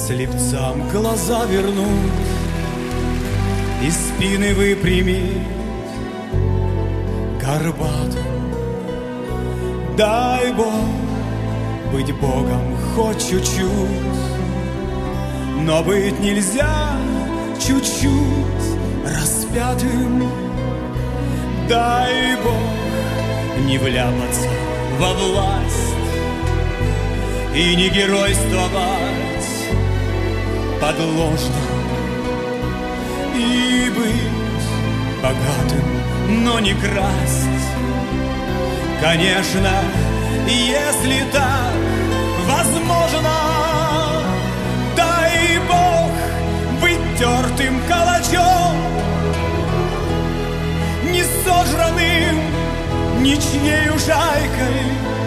Слепцам глаза вернуть и спины выпрямить горбатым. Дай Бог быть Богом хоть чуть-чуть, но быть нельзя чуть-чуть распятым. Дай Бог не вляпаться во власть и не геройствовать подложно, и быть богатым, но не красть. Конечно, если так возможно, дай Бог быть тертым калачом, не сожранным ничьею шайкой,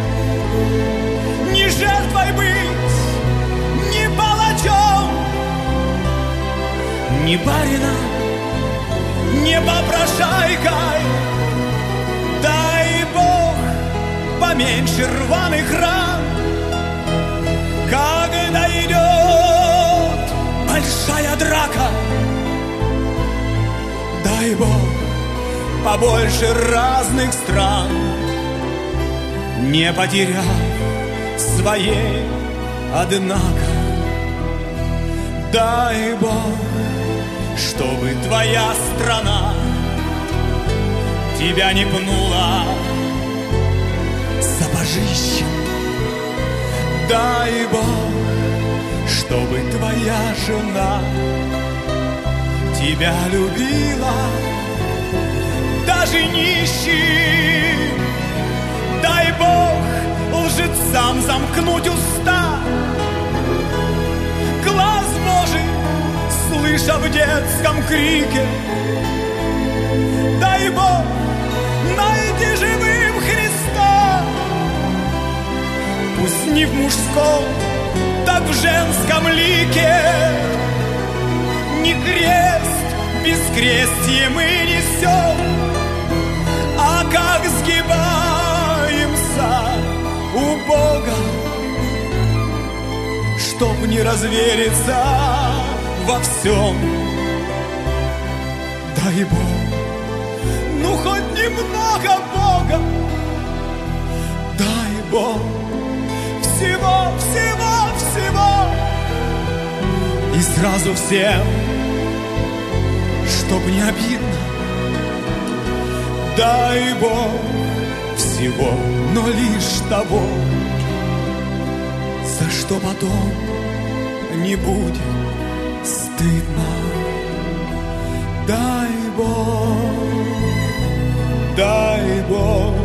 не жертвой быть, не палачом, не барином, не попрошайкой. Дай Бог поменьше рваных ран, когда идет большая драка. Дай Бог побольше разных стран, не потеряв своей, однако. Дай Бог, чтобы твоя страна тебя не пнула сапожищем. Дай Бог, чтобы твоя жена тебя любила даже нищим. Дай Бог лжецам замкнуть уста, глаз Божий слыша в детском крике. Дай Бог найти живым Христа, пусть не в мужском, так в женском лике. Не крест, бескрестие мы несем, а как сгибаемся у Бога, чтоб не развериться во всем. Дай Бог, ну хоть немного Бога. Дай Бог всего, всего, всего, и сразу всем, чтоб не обидно. Дай Бог всего, но лишь того, за что потом не будет стыдно. Дай Бог, дай Бог,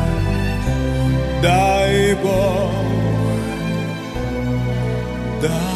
дай Бог, дай.